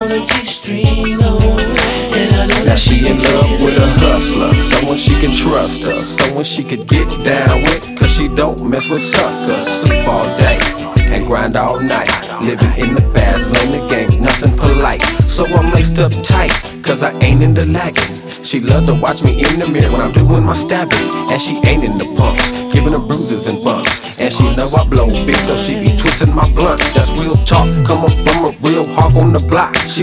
on a G-string, oh. And I know now she in love with a hustler, someone she can trust her, someone she could get down with, cause she don't mess with suckers. Sleep all day and grind all night, living in the fast lane, the game's nothing polite. So I'm laced up tight, cause I ain't into lagging. She love to watch me in the mirror when I'm doing my stabbing, and she ain't in the pumps, giving her bruises and bumps. And she know I blow big, so she be twisting my blunts. That's real talk, coming from a real hawk on the block. She